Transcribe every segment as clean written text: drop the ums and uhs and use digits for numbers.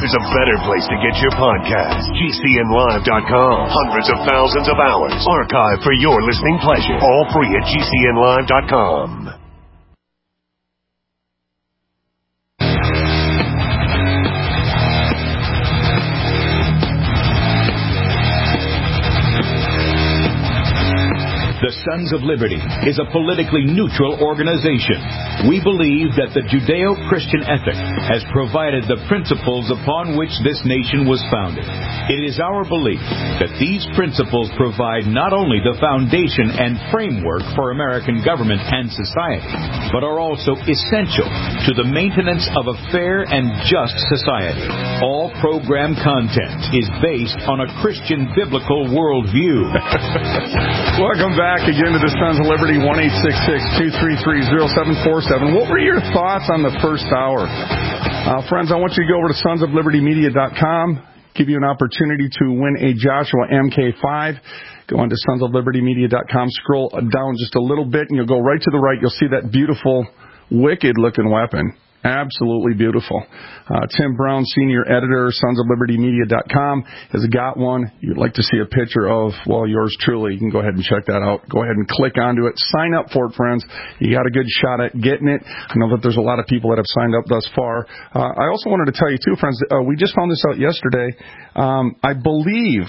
there's a better place to get your podcast. GCNlive.com. Hundreds of thousands of hours archived for your listening pleasure. All free at GCNlive.com. The Sons of Liberty is a politically neutral organization. We believe that the Judeo-Christian ethic has provided the principles upon which this nation was founded. It is our belief that these principles provide not only the foundation and framework for American government and society, but are also essential to the maintenance of a fair and just society. All program content is based on a Christian biblical worldview. Welcome back again to the Sons of Liberty, 1-866-233-0747. What were your thoughts on the first hour? Friends, I want you to go over to sonsoflibertymedia.com, give you an opportunity to win a Joshua MK5. Go on to sonsoflibertymedia.com, scroll down just a little bit, and you'll go right to the right. You'll see that beautiful, wicked-looking weapon. Absolutely beautiful. Tim Brown, senior editor, sonsoflibertymedia.com, has got one. You'd like to see a picture of, well, yours truly. You can go ahead and check that out. Go ahead and click onto it. Sign up for it, friends. You got a good shot at getting it. I know that there's a lot of people that have signed up thus far. I also wanted to tell you, too, friends, we just found this out yesterday. I believe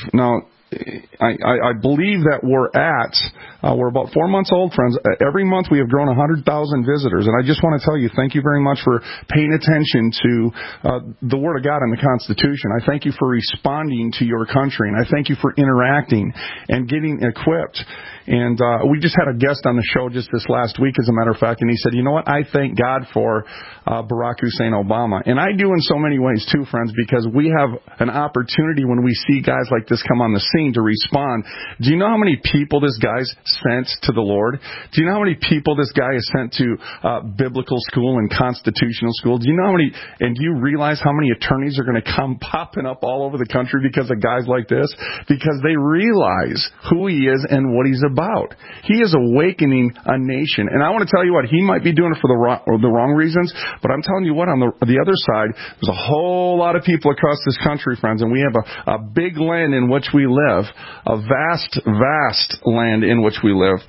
that we're about 4 months old, friends. Every month we have grown 100,000 visitors. And I just want to tell you, thank you very much for paying attention to the Word of God and the Constitution. I thank you for responding to your country. And I thank you for interacting and getting equipped. And we just had a guest on the show just this last week, as a matter of fact, and he said, you know what, I thank God for Barack Hussein Obama. And I do in so many ways, too, friends, because we have an opportunity when we see guys like this come on the scene to respond. Do you know how many people this guy's sent to the Lord? Do you know how many people this guy has sent to biblical school and constitutional school? Do you know how many, and do you realize how many attorneys are going to come popping up all over the country because of guys like this? Because they realize who he is and what he's about. He is awakening a nation. And I want to tell you what, he might be doing it for the wrong reasons, but I'm telling you what, on the other side, there's a whole lot of people across this country, friends, and we have a big land in which we live, a vast, vast land in which we live,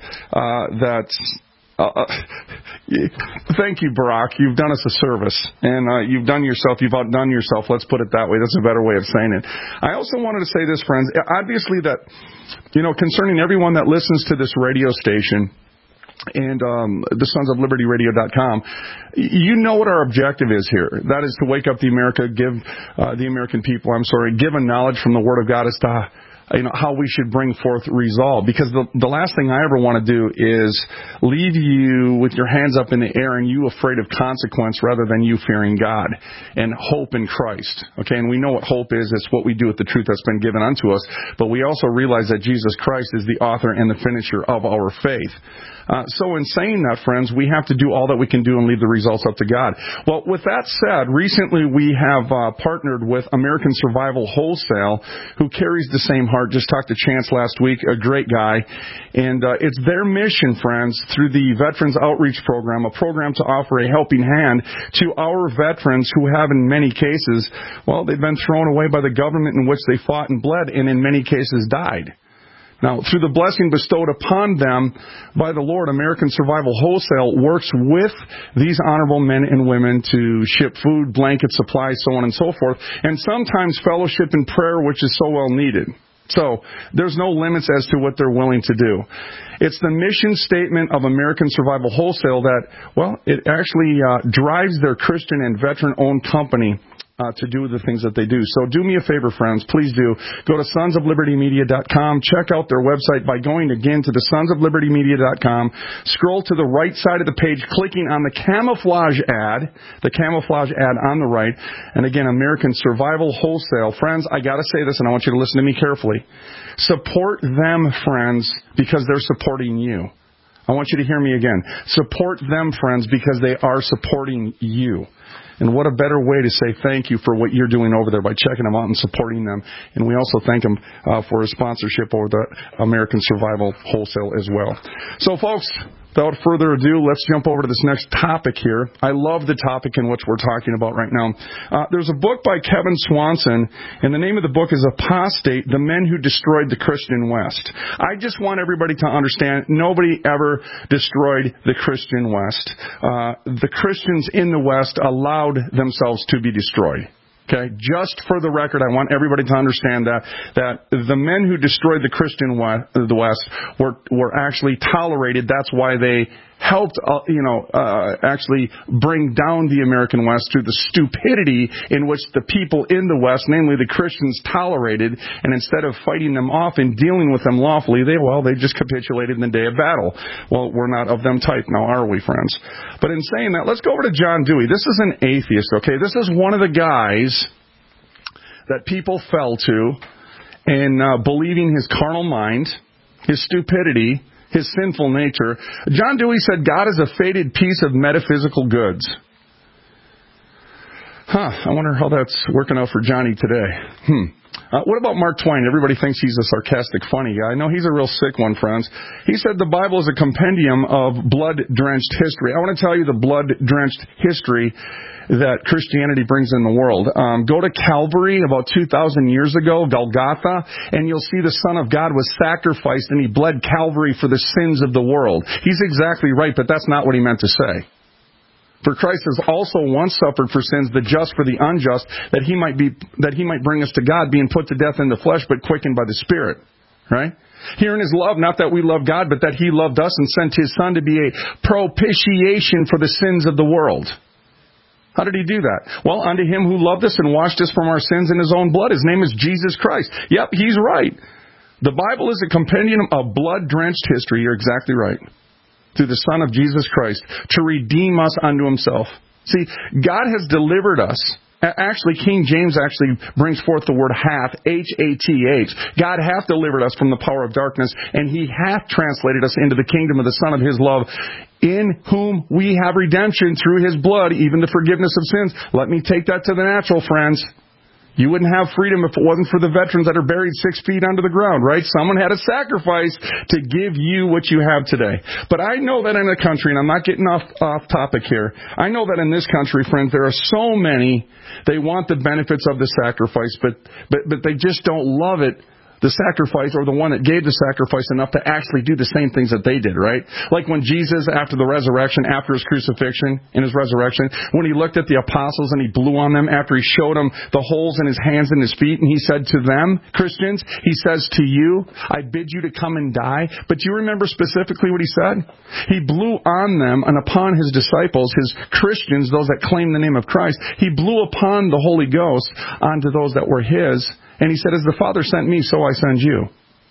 thank you, Barack. You've done us a service, and you've outdone yourself. Let's put it that way. That's a better way of saying it. I also wanted to say this, friends. Obviously, that concerning everyone that listens to this radio station and the Sons of Liberty Radio.com, you know what our objective is here. That is to wake up the American people. Give a knowledge from the Word of God as to how we should bring forth resolve. Because the last thing I ever want to do is leave you with your hands up in the air and you afraid of consequence rather than you fearing God and hope in Christ. Okay, and we know what hope is. It's what we do with the truth that's been given unto us. But we also realize that Jesus Christ is the author and the finisher of our faith. So in saying that, friends, we have to do all that we can do and leave the results up to God. Well, with that said, recently we have partnered with American Survival Wholesale, who carries the same heart. Just talked to Chance last week, a great guy. And it's their mission, friends, through the Veterans Outreach Program, a program to offer a helping hand to our veterans who have, in many cases, well, they've been thrown away by the government in which they fought and bled, and in many cases died. Now, through the blessing bestowed upon them by the Lord, American Survival Wholesale works with these honorable men and women to ship food, blankets, supplies, so on and so forth, and sometimes fellowship and prayer, which is so well needed. So there's no limits as to what they're willing to do. It's the mission statement of American Survival Wholesale that, well, it actually drives their Christian and veteran-owned company to do the things that they do. So do me a favor, friends. Please do. Go to sonsoflibertymedia.com. Check out their website by going again to the sonsoflibertymedia.com. Scroll to the right side of the page, clicking on the camouflage ad on the right. And again, American Survival Wholesale. Friends, I got to say this, and I want you to listen to me carefully. Support them, friends, because they're supporting you. I want you to hear me again. Support them, friends, because they are supporting you. And what a better way to say thank you for what you're doing over there by checking them out and supporting them. And we also thank them for a sponsorship over the American Survival Wholesale as well. So, folks, without further ado, let's jump over to this next topic here. I love the topic in which we're talking about right now. There's a book by Kevin Swanson, and the name of the book is Apostate, The Men Who Destroyed the Christian West. I just want everybody to understand, nobody ever destroyed the Christian West. The Christians in the West allowed themselves to be destroyed. Okay, just for the record, I want everybody to understand that the men who destroyed the Christian the West were actually tolerated. That's why they helped, actually bring down the American West through the stupidity in which the people in the West, namely the Christians, tolerated. And instead of fighting them off and dealing with them lawfully, they just capitulated in the day of battle. Well, we're not of them type now, are we, friends? But in saying that, let's go over to John Dewey. This is an atheist, okay? This is one of the guys that people fell to in believing his carnal mind, his stupidity, his sinful nature. John Dewey said God is a faded piece of metaphysical goods. I wonder how that's working out for Johnny today. What about Mark Twain? Everybody thinks he's a sarcastic, funny guy. No, he's a real sick one, friends. He said the Bible is a compendium of blood-drenched history. I want to tell you the blood-drenched history that Christianity brings in the world. Go to Calvary about 2,000 years ago, Golgotha, and you'll see the Son of God was sacrificed and he bled Calvary for the sins of the world. He's exactly right, but that's not what he meant to say. For Christ has also once suffered for sins, the just for the unjust, that he might bring us to God, being put to death in the flesh, but quickened by the Spirit. Right? Herein is love, not that we love God, but that he loved us and sent his Son to be a propitiation for the sins of the world. How did he do that? Well, unto him who loved us and washed us from our sins in his own blood. His name is Jesus Christ. Yep, he's right. The Bible is a compendium of blood-drenched history. You're exactly right. Through the Son of Jesus Christ, to redeem us unto himself. See, God has delivered us. Actually, King James actually brings forth the word hath, H-A-T-H. God hath delivered us from the power of darkness, and he hath translated us into the kingdom of the Son of his love, in whom we have redemption through his blood, even the forgiveness of sins. Let me take that to the natural, friends. You wouldn't have freedom if it wasn't for the veterans that are buried 6 feet under the ground, right? Someone had to sacrifice to give you what you have today. But I know that in a country, and I'm not getting off topic here, I know that in this country, friends, there are so many, they want the benefits of the sacrifice, but they just don't love it, the sacrifice, or the one that gave the sacrifice, enough to actually do the same things that they did, right? Like when Jesus, after the resurrection, after his crucifixion and his resurrection, when he looked at the apostles and he blew on them after he showed them the holes in his hands and his feet, and he said to them, Christians, he says to you, I bid you to come and die. But do you remember specifically what he said? He blew on them and upon his disciples, his Christians, those that claim the name of Christ. He blew upon the Holy Ghost onto those that were his. And he said, as the Father sent me, so I send you.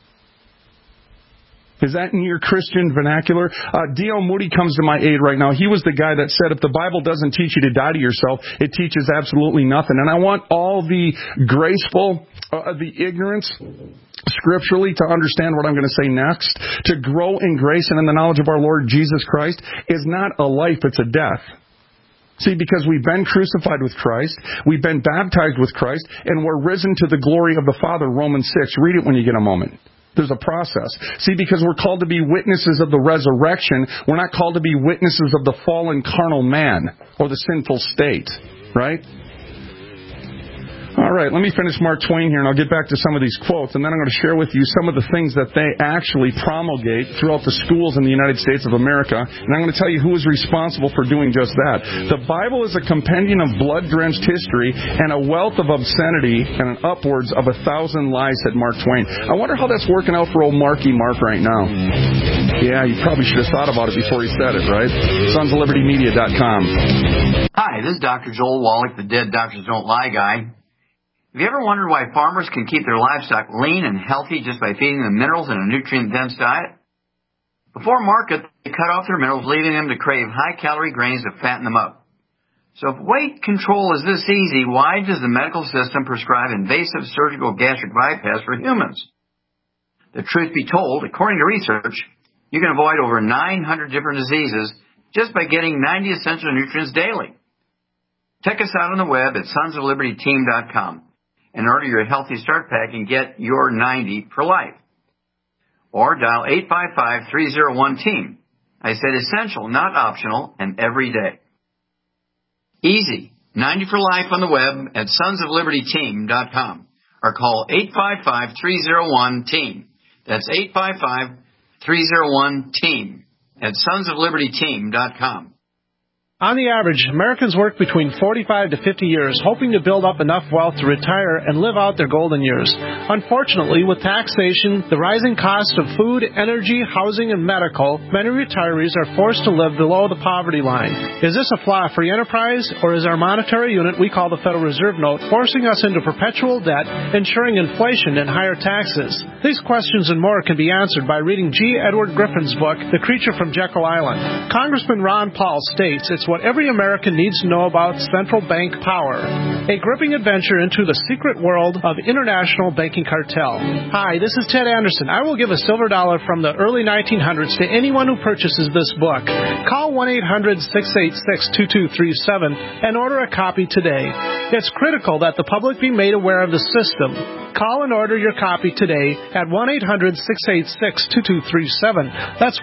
Is that in your Christian vernacular? D.L. Moody comes to my aid right now. He was the guy that said, if the Bible doesn't teach you to die to yourself, it teaches absolutely nothing. And I want all the graceful, the ignorance, scripturally, to understand what I'm going to say next. To grow in grace and in the knowledge of our Lord Jesus Christ is not a life, it's a death. See, because we've been crucified with Christ, we've been baptized with Christ, and we're risen to the glory of the Father, Romans 6. Read it when you get a moment. There's a process. See, because we're called to be witnesses of the resurrection, we're not called to be witnesses of the fallen carnal man or the sinful state, right? All right, let me finish Mark Twain here, and I'll get back to some of these quotes, and then I'm going to share with you some of the things that they actually promulgate throughout the schools in the United States of America, and I'm going to tell you who is responsible for doing just that. The Bible is a compendium of blood-drenched history and a wealth of obscenity and an upwards of 1,000 lies, said Mark Twain. I wonder how that's working out for old Marky Mark right now. Yeah, you probably should have thought about it before he said it, right? SonsOfLibertyMedia.com. Hi, this is Dr. Joel Wallach, the Dead Doctors Don't Lie guy. Have you ever wondered why farmers can keep their livestock lean and healthy just by feeding them minerals in a nutrient-dense diet? Before market, they cut off their minerals, leaving them to crave high-calorie grains to fatten them up. So if weight control is this easy, why does the medical system prescribe invasive surgical gastric bypass for humans? The truth be told, according to research, you can avoid over 900 different diseases just by getting 90 essential nutrients daily. Check us out on the web at sonsoflibertyteam.com. and order your Healthy Start Pack and get your 90 for life. Or dial 855-301-TEAM. I said essential, not optional, and every day. Easy. 90 for life on the web at sonsoflibertyteam.com or call 855-301-TEAM. That's 855-301-TEAM at sonsoflibertyteam.com. On the average, Americans work between 45 to 50 years hoping to build up enough wealth to retire and live out their golden years. Unfortunately, with taxation, the rising cost of food, energy, housing, and medical, many retirees are forced to live below the poverty line. Is this a flaw free enterprise, or is our monetary unit we call the Federal Reserve Note forcing us into perpetual debt, ensuring inflation and higher taxes? These questions and more can be answered by reading G. Edward Griffin's book, The Creature from Jekyll Island. Congressman Ron Paul states it's what every American needs to know about central bank power. A gripping adventure into the secret world of international banking cartel. Hi, this is Ted Anderson. I will give a silver dollar from the early 1900s to anyone who purchases this book. Call 1-800-686-2237 and order a copy today. It's critical that the public be made aware of the system. Call and order your copy today at 1-800-686-2237. That's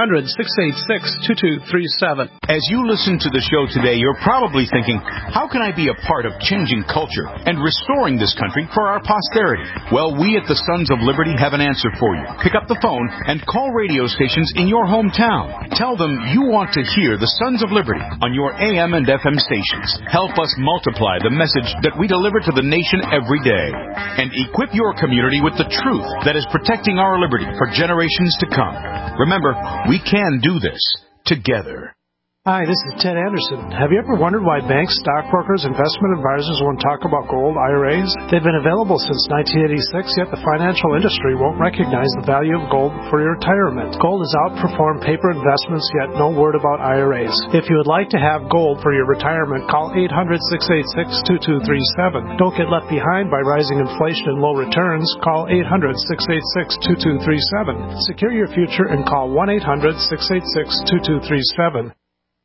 1-800-686-2237. As you listen to the show today, you're probably thinking, how can I be a part of changing culture and restoring this country for our posterity? Well, we at the Sons of Liberty have an answer for you. Pick up the phone and call radio stations in your hometown. Tell them you want to hear the Sons of Liberty on your AM and FM stations. Help us multiply the message that we deliver to the nation every day. And equip your community with the truth that is protecting our liberty for generations to come. Remember, we can do this together. Hi, this is Ted Anderson. Have you ever wondered why banks, stockbrokers, investment advisors won't talk about gold IRAs? They've been available since 1986, yet the financial industry won't recognize the value of gold for your retirement. Gold has outperformed paper investments, yet no word about IRAs. If you would like to have gold for your retirement, call 800-686-2237. Don't get left behind by rising inflation and low returns. Call 800-686-2237. Secure your future and call 1-800-686-2237.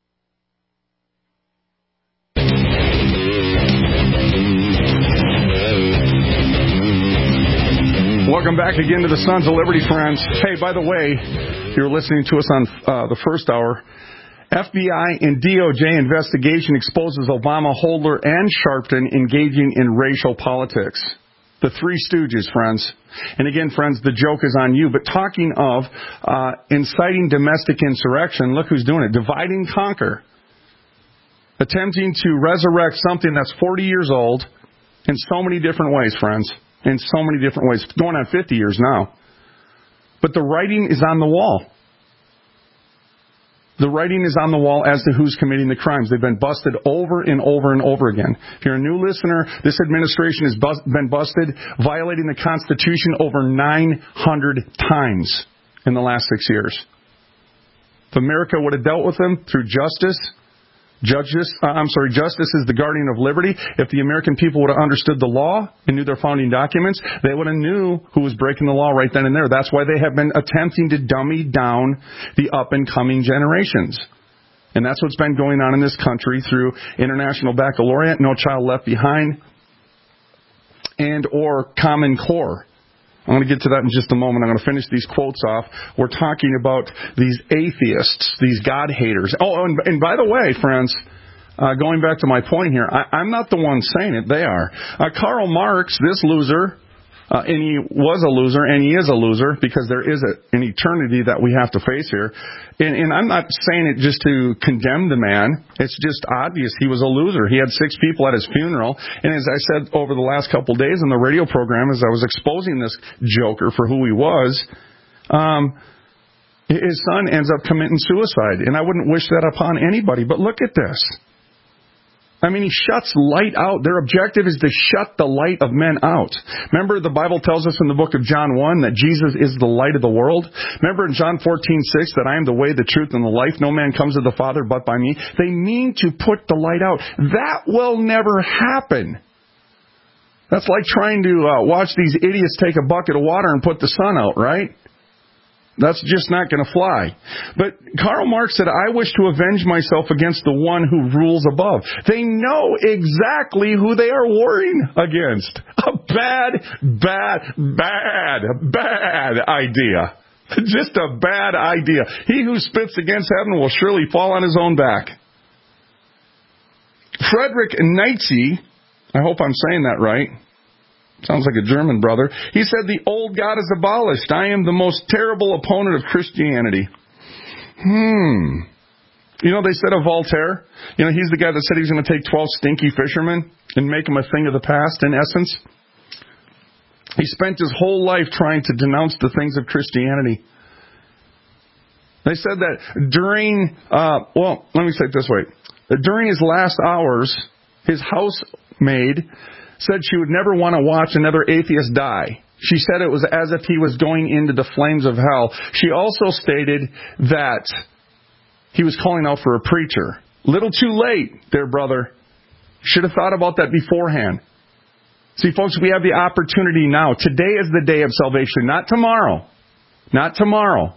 Welcome back again to the Sons of Liberty, friends. Hey, by the way, you're listening to us on the first hour. FBI and DOJ investigation exposes Obama, Holder, and Sharpton engaging in racial politics. The Three Stooges, friends. And again, friends, the joke is on you. But talking of inciting domestic insurrection, look who's doing it. Divide and conquer. Attempting to resurrect something that's 40 years old in so many different ways, friends. In so many different ways. Going on 50 years now. But the writing is on the wall. The writing is on the wall as to who's committing the crimes. They've been busted over and over and over again. If you're a new listener, this administration has been busted violating the Constitution over 900 times in the last 6 years. If America would have dealt with them through justice is the guardian of liberty. If the American people would have understood the law and knew their founding documents, they would have knew who was breaking the law right then and there. That's why they have been attempting to dummy down the up-and-coming generations. And that's what's been going on in this country through International Baccalaureate, No Child Left Behind, and or Common Core. I'm going to get to that in just a moment. I'm going to finish these quotes off. We're talking about these atheists, these God haters. Oh, and by the way, friends, going back to my point here, I'm not the one saying it. They are. Karl Marx, this loser, and he was a loser, and he is a loser because there is an eternity that we have to face here. And I'm not saying it just to condemn the man. It's just obvious he was a loser. He had 6 people at his funeral. And as I said over the last couple of days in the radio program, as I was exposing this joker for who he was, his son ends up committing suicide. And I wouldn't wish that upon anybody. But look at this. I mean, he shuts light out. Their objective is to shut the light of men out. Remember, the Bible tells us in the book of John 1 that Jesus is the light of the world. Remember in John 14:6 that I am the way, the truth, and the life. No man comes to the Father but by me. They mean to put the light out. That will never happen. That's like trying to watch these idiots take a bucket of water and put the sun out, right? That's just not going to fly. But Karl Marx said, I wish to avenge myself against the one who rules above. They know exactly who they are warring against. A bad idea. Just a bad idea. He who spits against heaven will surely fall on his own back. Friedrich Nietzsche, I hope I'm saying that right. Sounds like a German brother. He said, the old God is abolished. I am the most terrible opponent of Christianity. You know, they said of Voltaire, you know, he's the guy that said he's going to take 12 stinky fishermen and make them a thing of the past, in essence. He spent his whole life trying to denounce the things of Christianity. They said that during, let me say it this way. During his last hours, his housemaid said she would never want to watch another atheist die. She said it was as if he was going into the flames of hell. She also stated that he was calling out for a preacher. Little too late, dear brother. Should have thought about that beforehand. See, folks, we have the opportunity now. Today is the day of salvation, not tomorrow. Not tomorrow.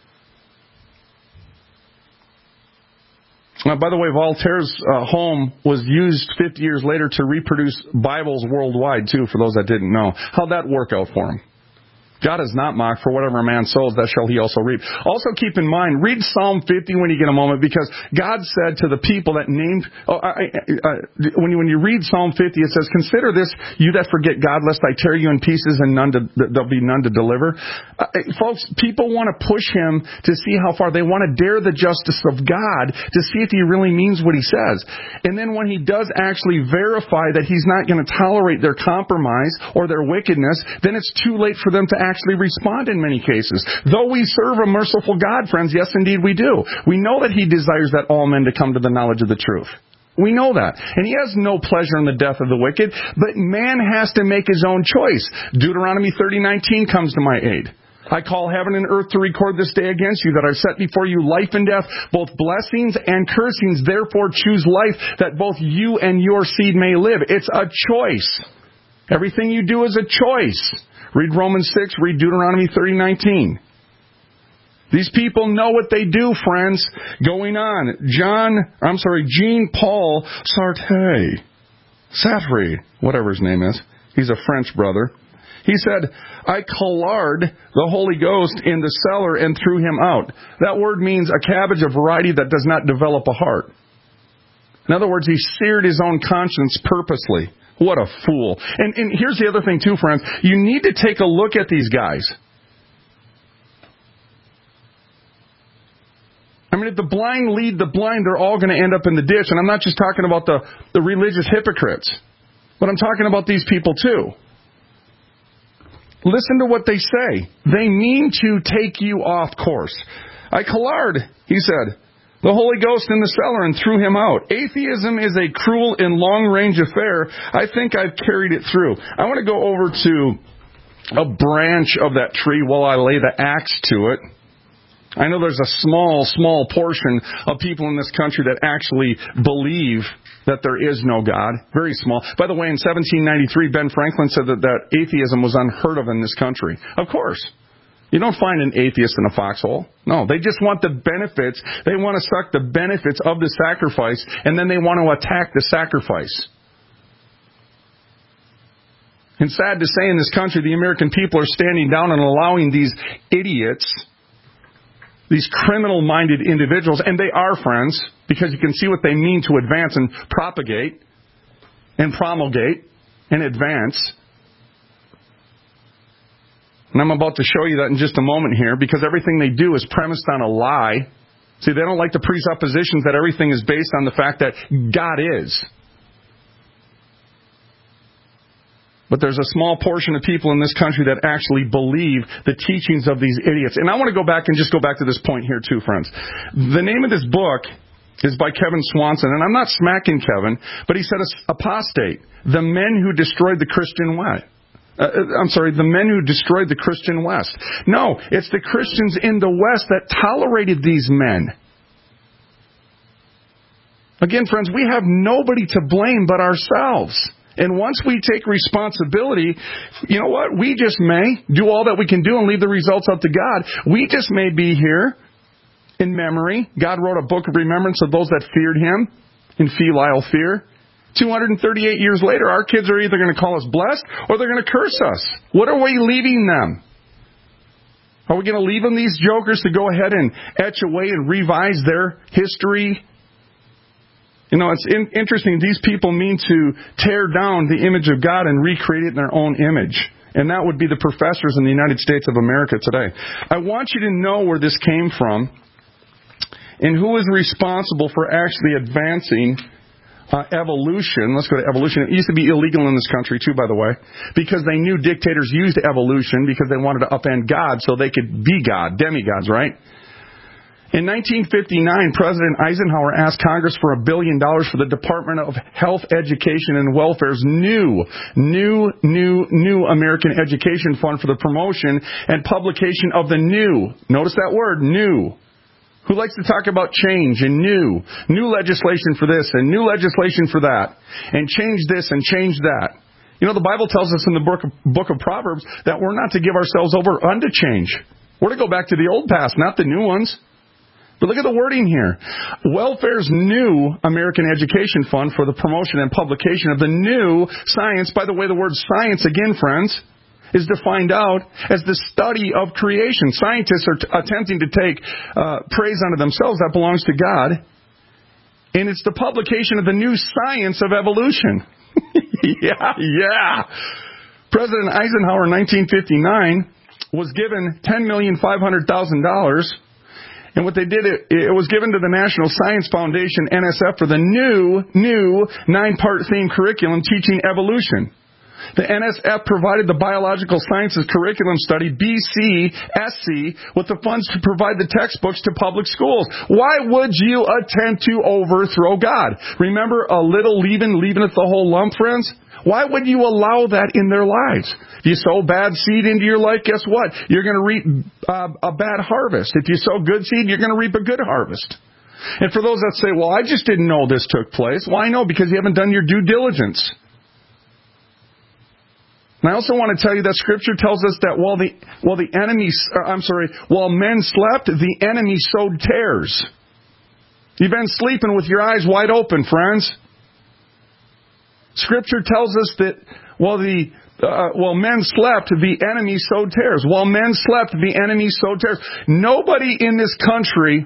By the way, Voltaire's home was used 50 years later to reproduce Bibles worldwide, too, for those that didn't know. How'd that work out for him? God is not mocked, for whatever a man sows, that shall he also reap. Also keep in mind, read Psalm 50 when you get a moment, because God said to the people that named, when you read Psalm 50, it says, consider this, you that forget God, lest I tear you in pieces and there'll be none to deliver. Folks, people want to push him to see how far. They want to dare the justice of God to see if he really means what he says. And then when he does actually verify that he's not going to tolerate their compromise or their wickedness, then it's too late for them to actually respond in many cases. Though we serve a merciful God, friends, yes, indeed we do. We know that he desires that all men to come to the knowledge of the truth. We know that. And he has no pleasure in the death of the wicked, but man has to make his own choice. Deuteronomy 30:19 comes to my aid. I call heaven and earth to record this day against you, that I've set before you life and death, both blessings and cursings. Therefore choose life, that both you and your seed may live. It's a choice. Everything you do is a choice. Read Romans 6, read Deuteronomy 30:19. These people know what they do, friends. Going on. Jean-Paul Sartre, whatever his name is. He's a French brother. He said, I collared the Holy Ghost in the cellar and threw him out. That word means a cabbage of variety that does not develop a heart. In other words, he seared his own conscience purposely. What a fool. And here's the other thing too, friends. You need to take a look at these guys. I mean, if the blind lead the blind, they're all going to end up in the ditch. And I'm not just talking about the religious hypocrites, but I'm talking about these people too. Listen to what they say. They mean to take you off course. I collared, he said, the Holy Ghost in the cellar and threw him out. Atheism is a cruel and long-range affair. I think I've carried it through. I want to go over to a branch of that tree while I lay the axe to it. I know there's a small portion of people in this country that actually believe that there is no God. Very small. By the way, in 1793, Ben Franklin said that atheism was unheard of in this country. Of course. You don't find an atheist in a foxhole. No, they just want the benefits. They want to suck the benefits of the sacrifice, and then they want to attack the sacrifice. And sad to say, in this country, the American people are standing down and allowing these idiots, these criminal-minded individuals, and they are, friends, because you can see what they mean to advance and propagate and promulgate and advance. And I'm about to show you that in just a moment here, because everything they do is premised on a lie. See, they don't like the presuppositions that everything is based on the fact that God is. But there's a small portion of people in this country that actually believe the teachings of these idiots. And I want to go back to this point here too, friends. The name of this book is by Kevin Swanson, and I'm not smacking Kevin, but he said apostate, the men who destroyed the Christian way. The men who destroyed the Christian West. No, it's the Christians in the West that tolerated these men. Again, friends, we have nobody to blame but ourselves. And once we take responsibility, you know what? We just may do all that we can do and leave the results up to God. We just may be here in memory. God wrote a book of remembrance of those that feared Him in filial fear. 238 years later, our kids are either going to call us blessed or they're going to curse us. What are we leaving them? Are we going to leave them, these jokers, to go ahead and etch away and revise their history? You know, it's interesting. These people mean to tear down the image of God and recreate it in their own image. And that would be the professors in the United States of America today. I want you to know where this came from and who is responsible for actually advancing evolution. Let's go to evolution. It used to be illegal in this country, too, by the way, because they knew dictators used evolution because they wanted to upend God so they could be God, demigods, right? In 1959, President Eisenhower asked Congress for $1 billion for the Department of Health, Education, and Welfare's new American Education Fund for the promotion and publication of the new. Notice that word, new. Who likes to talk about change and new legislation for this and new legislation for that, and change this and change that. You know, the Bible tells us in the book of Proverbs that we're not to give ourselves over unto change. We're to go back to the old past, not the new ones. But look at the wording here. Welfare's new American Education Fund for the promotion and publication of the new science. By the way, the word science, again, friends, is defined out as the study of creation. Scientists are attempting to take praise unto themselves that belongs to God. And it's the publication of the new science of evolution. Yeah. President Eisenhower in 1959 was given $10,500,000. And what they did, it was given to the National Science Foundation, NSF, for the new 9-part theme curriculum teaching evolution. The NSF provided the Biological Sciences Curriculum Study, BCSC, with the funds to provide the textbooks to public schools. Why would you attempt to overthrow God? Remember, a little leaveneth the whole lump, friends? Why would you allow that in their lives? If you sow bad seed into your life, guess what? You're going to reap a bad harvest. If you sow good seed, you're going to reap a good harvest. And for those that say, well, I just didn't know this took place. Well, I know, because you haven't done your due diligence. And I also want to tell you that Scripture tells us that while men slept, the enemy sowed tares. You've been sleeping with your eyes wide open, friends. Scripture tells us that while men slept, the enemy sowed tares. While men slept, the enemy sowed tares. Nobody in this country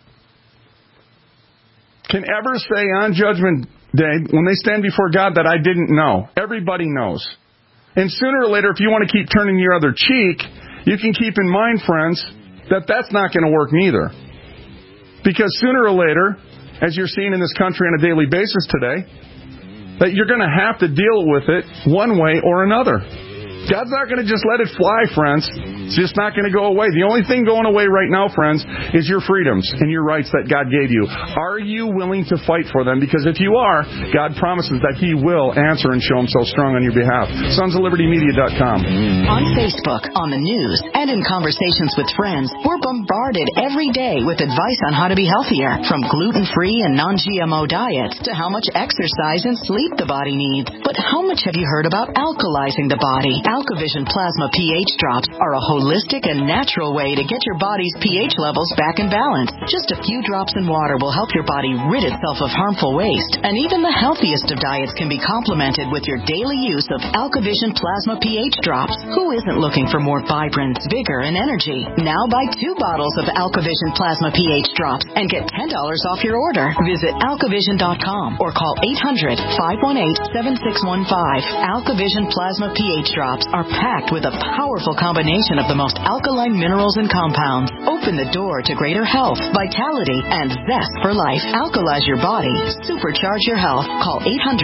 can ever say on Judgment Day, when they stand before God, that I didn't know. Everybody knows. And sooner or later, if you want to keep turning your other cheek, you can keep in mind, friends, that that's not going to work neither. Because sooner or later, as you're seeing in this country on a daily basis today, that you're going to have to deal with it one way or another. God's not going to just let it fly, friends. It's just not going to go away. The only thing going away right now, friends, is your freedoms and your rights that God gave you. Are you willing to fight for them? Because if you are, God promises that He will answer and show Himself strong on your behalf. SonsOfLibertyMedia.com. On Facebook, on the news, and in conversations with friends, we're bombarded every day with advice on how to be healthier, from gluten-free and non-GMO diets to how much exercise and sleep the body needs. But how much have you heard about alkalizing the body? AlkaVision Plasma pH drops are a holistic and natural way to get your body's pH levels back in balance. Just a few drops in water will help your body rid itself of harmful waste. And even the healthiest of diets can be complemented with your daily use of AlkaVision Plasma pH drops. Who isn't looking for more vibrance, vigor, and energy? Now buy 2 bottles of AlkaVision Plasma pH drops and get $10 off your order. Visit alkavision.com or call 800-518-7615. AlkaVision Plasma pH drops are packed with a powerful combination of the most alkaline minerals and compounds. Open the door to greater health, vitality, and zest for life. Alkalize your body. Supercharge your health. Call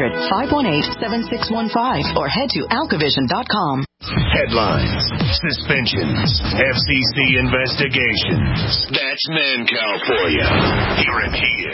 800-518-7615 or head to alkavision.com. Headlines, suspensions, FCC investigations. That's Mancow for you. Hear it here.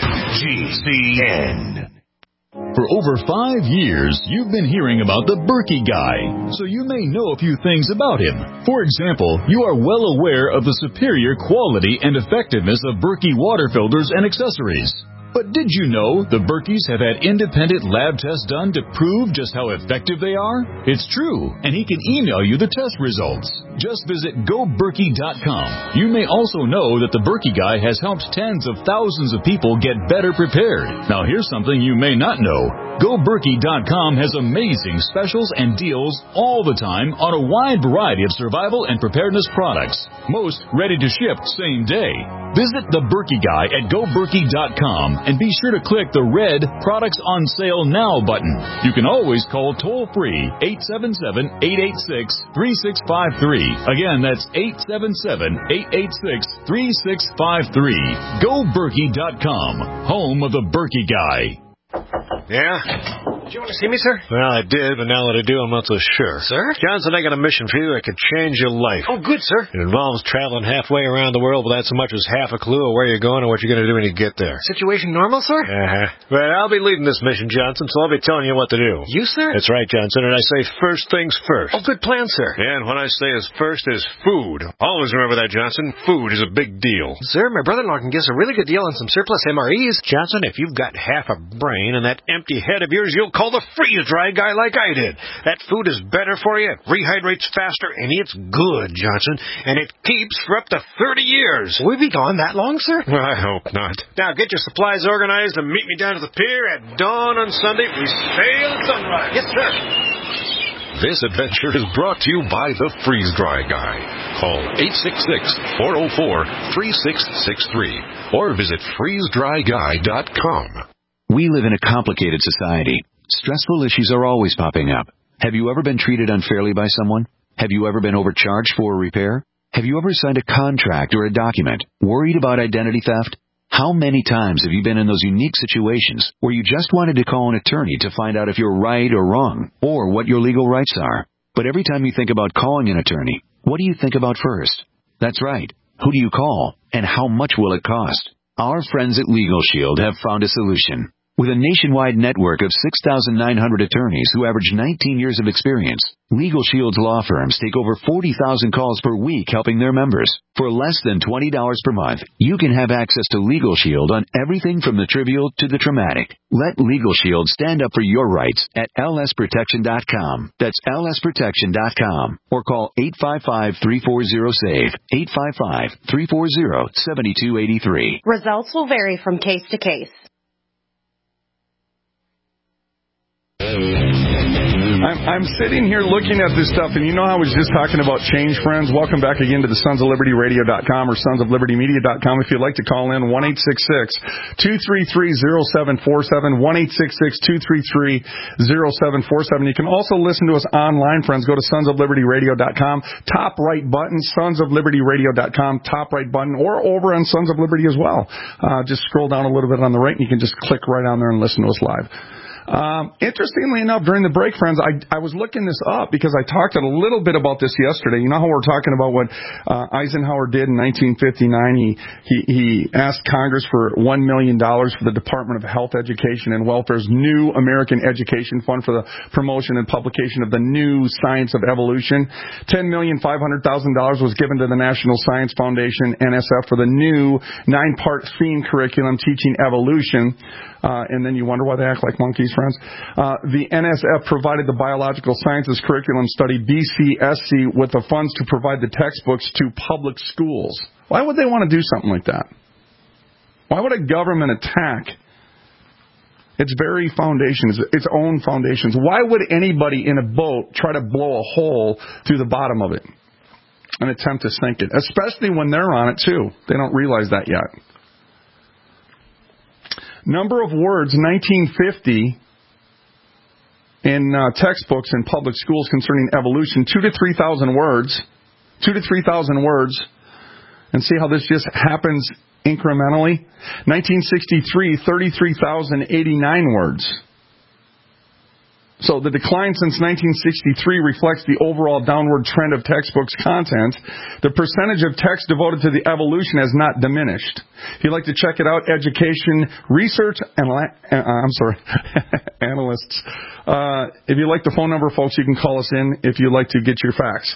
GCN. For over 5 years, you've been hearing about the Berkey Guy, so you may know a few things about him. For example, you are well aware of the superior quality and effectiveness of Berkey water filters and accessories. But did you know the Berkeys have had independent lab tests done to prove just how effective they are? It's true, and he can email you the test results. Just visit GoBerkey.com. You may also know that the Berkey Guy has helped tens of thousands of people get better prepared. Now here's something you may not know. GoBerkey.com has amazing specials and deals all the time on a wide variety of survival and preparedness products. Most ready to ship same day. Visit the Berkey Guy at GoBerkey.com and be sure to click the red Products on Sale Now button. You can always call toll-free 877-886-3653. Again, that's 877-886-3653. GoBerkey.com, home of the Berkey Guy. Yeah? Did you want to see me, sir? Well, I did, but now that I do, I'm not so sure. Sir? Johnson, I got a mission for you that could change your life. Oh, good, sir. It involves traveling halfway around the world without so much as half a clue of where you're going or what you're going to do when you get there. Situation normal, sir? Well, I'll be leading this mission, Johnson, so I'll be telling you what to do. You, sir? That's right, Johnson, and I say first things first. Oh, good plan, sir. Yeah, and what I say is first is food. Always remember that, Johnson. Food is a big deal. Sir, my brother-in-law can get us a really good deal on some surplus MREs. Johnson, if you've got half a brain and that empty head of yours, you'll call the freeze-dry guy like I did. That food is better for you, it rehydrates faster, and it's good, Johnson, and it keeps for up to 30 years. Will we be gone that long, sir? Well, I hope not. Now, get your supplies organized and meet me down to the pier at dawn on Sunday. We sail at sunrise. Yes, sir. This adventure is brought to you by the Freeze-Dry Guy. Call 866-404-3663 or visit freezedryguy.com. We live in a complicated society. Stressful issues are always popping up. Have you ever been treated unfairly by someone? Have you ever been overcharged for a repair? Have you ever signed a contract or a document? Worried about identity theft? How many times have you been in those unique situations where you just wanted to call an attorney to find out if you're right or wrong, or what your legal rights are? But every time you think about calling an attorney, what do you think about first? That's right. Who do you call, and how much will it cost? Our friends at Legal Shield have found a solution. With a nationwide network of 6,900 attorneys who average 19 years of experience, Legal Shield's law firms take over 40,000 calls per week helping their members. For less than $20 per month, you can have access to Legal Shield on everything from the trivial to the traumatic. Let Legal Shield stand up for your rights at lsprotection.com. That's lsprotection.com. Or call 855-340-SAVE, 855-340-7283. Results will vary from case to case. I'm sitting here looking at this stuff, and you know how I was just talking about change, friends? Welcome back again to the sonsoflibertyradio.com or sonsoflibertymedia.com. If you'd like to call in, 1-866-233-0747, 1-866-233-0747. You can also listen to us online, friends. Go to sonsoflibertyradio.com, top right button, sonsoflibertyradio.com, top right button, or over on Sons of Liberty as well. Just scroll down a little bit on the right, and you can just click right on there and listen to us live. Interestingly enough, during the break, friends, I was looking this up because I talked a little bit about this yesterday. You know how we're talking about what Eisenhower did in 1959? He asked Congress for $1 million for the Department of Health, Education, and Welfare's new American Education Fund for the promotion and publication of the new science of evolution. $10,500,000 was given to the National Science Foundation, NSF, for the new 9-part theme curriculum teaching evolution. And then you wonder why they act like monkeys, friends. The NSF provided the Biological Sciences Curriculum Study, BCSC, with the funds to provide the textbooks to public schools. Why would they want to do something like that? Why would a government attack its very foundations, its own foundations? Why would anybody in a boat try to blow a hole through the bottom of it and attempt to sink it? Especially when they're on it, too. They don't realize that yet. Number of words, 1950, in textbooks in public schools concerning evolution, 2,000 to 3,000 words. 2,000 to 3,000 words. And see how this just happens incrementally? 1963, 33,089 words. So the decline since 1963 reflects the overall downward trend of textbooks content. The percentage of text devoted to the evolution has not diminished. If you'd like to check it out, Education Research Analysts. If you'd like the phone number, folks, you can call us in if you'd like to get your facts.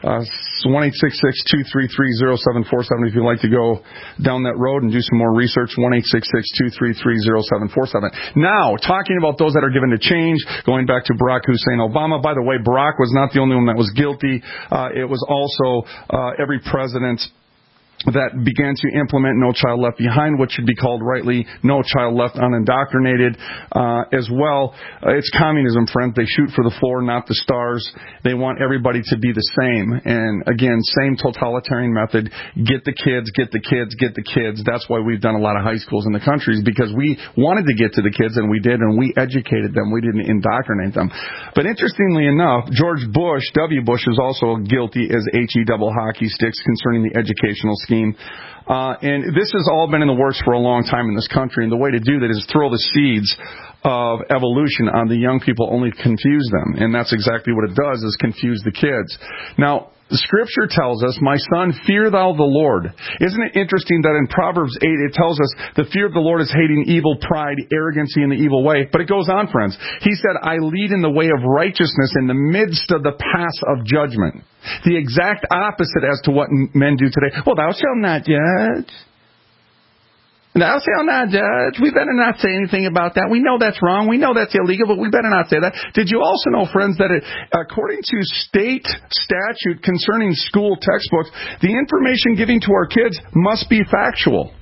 1-866-233-0747 if you'd like to go down that road and do some more research. 1-866-233-0747. Now, talking about those that are given to change, going back to Barack Hussein Obama. By the way, Barack was not the only one that was guilty. It was also every president that began to implement No Child Left Behind, which should be called rightly No Child Left Unindoctrinated as well. It's communism, friends. They shoot for the floor, not the stars. They want everybody to be the same. And again, same totalitarian method. Get the kids, get the kids, get the kids. That's why we've done a lot of high schools in the countries, because we wanted to get to the kids, and we did, and we educated them. We didn't indoctrinate them. But interestingly enough, George Bush, W. Bush, is also guilty as HE double hockey sticks concerning the educational scheme. And this has all been in the works for a long time in this country, and the way to do that is throw the seeds of evolution on the young people, only to confuse them. And that's exactly what it does, is confuse the kids. Now, the Scripture tells us, my son, fear thou the Lord. Isn't it interesting that in Proverbs 8 it tells us the fear of the Lord is hating evil, pride, arrogancy, and the evil way? But it goes on, friends. He said, I lead in the way of righteousness in the midst of the paths of judgment. The exact opposite as to what men do today. Well, thou shalt not judge. Thou shalt not judge. We better not say anything about that. We know that's wrong. We know that's illegal, but we better not say that. Did you also know, friends, that according to state statute concerning school textbooks, the information given to our kids must be factual?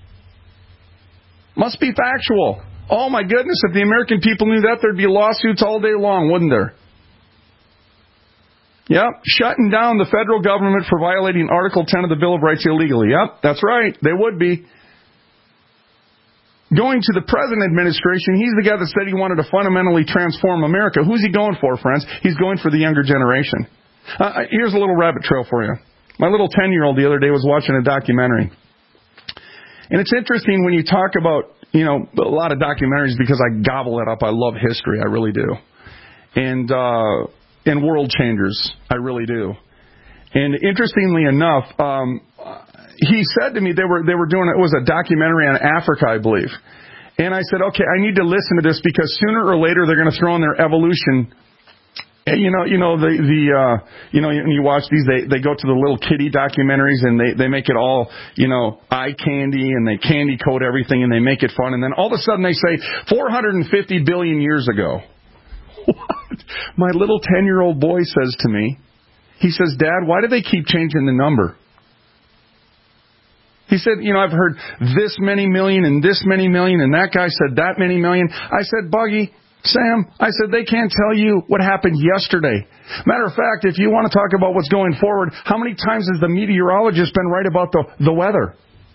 Must be factual. Oh, my goodness, if the American people knew that, there'd be lawsuits all day long, wouldn't there? Yep, shutting down the federal government for violating Article 10 of the Bill of Rights illegally. Yep, that's right. They would be. Going to the present administration, he's the guy that said he wanted to fundamentally transform America. Who's he going for, friends? He's going for the younger generation. Here's a little rabbit trail for you. My little 10-year-old the other day was watching a documentary. And it's interesting when you talk about, a lot of documentaries, because I gobble it up. I love history. I really do. And world changers. I really do. And interestingly enough, he said to me they were doing, it was a documentary on Africa, I believe. And I said, okay, I need to listen to this, because sooner or later they're going to throw in their evolution. And you watch these, they go to the little kiddie documentaries, and they make it all, eye candy, and they candy coat everything, and they make it fun. And then all of a sudden they say 450 billion years ago. What? My little 10-year-old boy says to me, he says, Dad, why do they keep changing the number? He said, I've heard this many million and this many million, and that guy said that many million. I said, Buggy, Sam, I said, they can't tell you what happened yesterday. Matter of fact, if you want to talk about what's going forward, how many times has the meteorologist been right about the weather?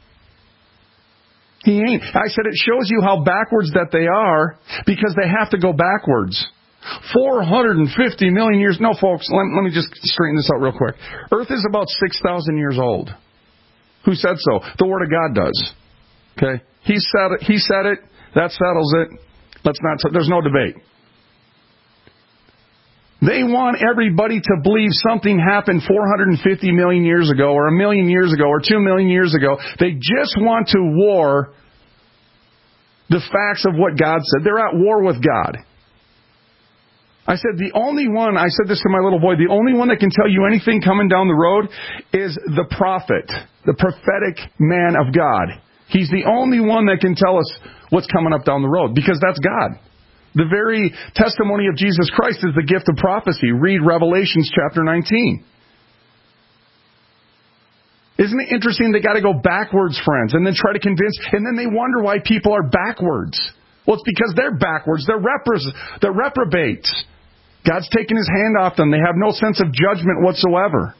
He ain't. I said, it shows you how backwards that they are, because they have to go backwards. 450 million years. No, folks, let me just straighten this out real quick. Earth is about 6,000 years old. Who said so? The Word of God does. Okay? He said it. That settles it. There's no debate. They want everybody to believe something happened 450 million years ago, or 1 million years ago, or 2 million years ago. They just want to war the facts of what God said. They're at war with God. I said, I said this to my little boy, the only one that can tell you anything coming down the road is the prophet, the prophetic man of God. He's the only one that can tell us what's coming up down the road, because that's God. The very testimony of Jesus Christ is the gift of prophecy. Read Revelations chapter 19. Isn't it interesting? They got to go backwards, friends, and then try to convince, and then they wonder why people are backwards. Well, it's because they're backwards. They're reprobates. God's taken His hand off them. They have no sense of judgment whatsoever.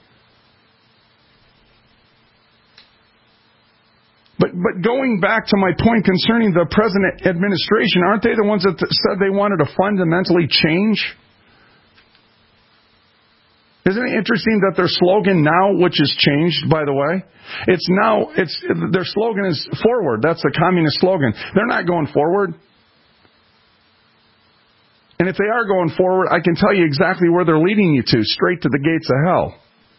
But going back to my point concerning the present administration, aren't they the ones that said they wanted to fundamentally change? Isn't it interesting that their slogan now, which has changed, by the way, their slogan is forward. That's the communist slogan. They're not going forward. And if they are going forward, I can tell you exactly where they're leading you to, straight to the gates of hell.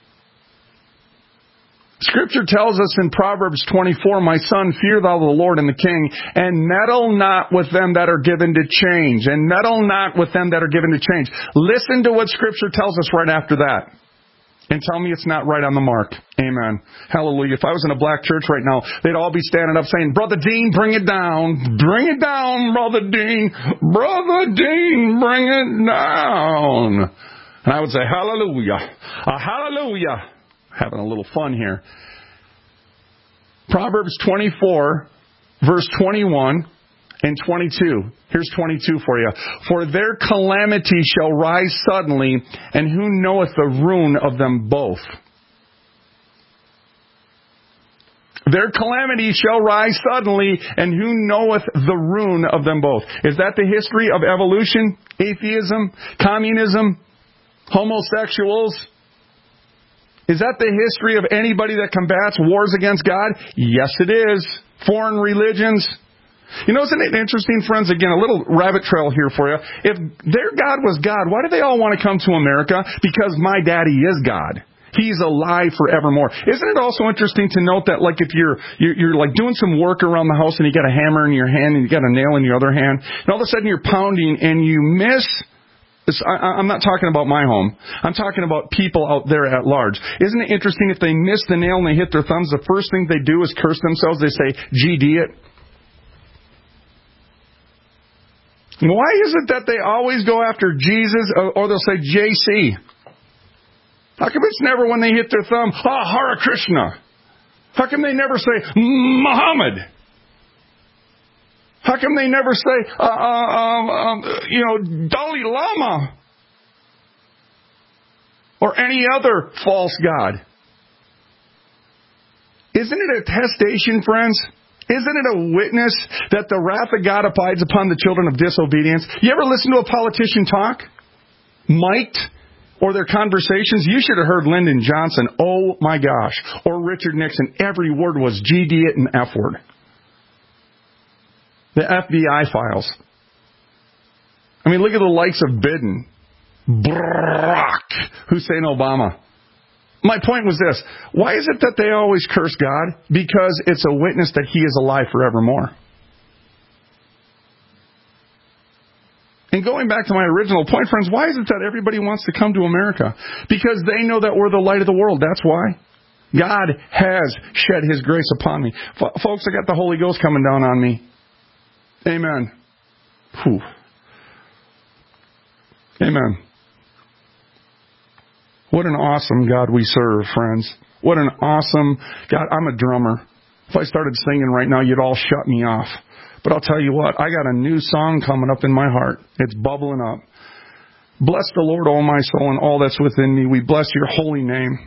Scripture tells us in Proverbs 24, my son, fear thou the Lord and the King, and meddle not with them that are given to change. And meddle not with them that are given to change. Listen to what Scripture tells us right after that. And tell me it's not right on the mark. Amen. Hallelujah. If I was in a black church right now, they'd all be standing up saying, Brother Dean, bring it down. Bring it down, Brother Dean. Brother Dean, bring it down. And I would say, hallelujah. Hallelujah. Having a little fun here. Proverbs 24, verse 21 and 22. Here's 22 for you. For their calamity shall rise suddenly, and who knoweth the ruin of them both? Their calamity shall rise suddenly, and who knoweth the ruin of them both? Is that the history of evolution, atheism, communism, homosexuals? Is that the history of anybody that combats wars against God? Yes, it is. Foreign religions. You know, isn't it interesting, friends? Again, a little rabbit trail here for you. If their God was God, why do they all want to come to America? Because my daddy is God. He's alive forevermore. Isn't it also interesting to note that, like, if you're like doing some work around the house and you got a hammer in your hand and you got a nail in your other hand, and all of a sudden you're pounding and you miss. I'm not talking about my home. I'm talking about people out there at large. Isn't it interesting if they miss the nail and they hit their thumbs, the first thing they do is curse themselves. They say, GD it. Why is it that they always go after Jesus or they'll say JC? How come it's never when they hit their thumb, Hare Krishna? How come they never say Muhammad? How come they never say, Dalai Lama? Or any other false god? Isn't it a attestation, friends? Isn't it a witness that the wrath of God abides upon the children of disobedience? You ever listen to a politician talk? Mic'd? Or their conversations? You should have heard Lyndon Johnson. Oh my gosh. Or Richard Nixon. Every word was GD it and F word. The FBI files. I mean, look at the likes of Biden, Barack Hussein Obama. My point was this. Why is it that they always curse God? Because it's a witness that He is alive forevermore. And going back to my original point, friends, why is it that everybody wants to come to America? Because they know that we're the light of the world. That's why. God has shed His grace upon me. Folks, I got the Holy Ghost coming down on me. Amen. Whew. Amen. What an awesome God we serve, friends. What an awesome God. I'm a drummer. If I started singing right now, you'd all shut me off. But I'll tell you what, I got a new song coming up in my heart. It's bubbling up. Bless the Lord, O my soul, and all that's within me. We bless your holy name.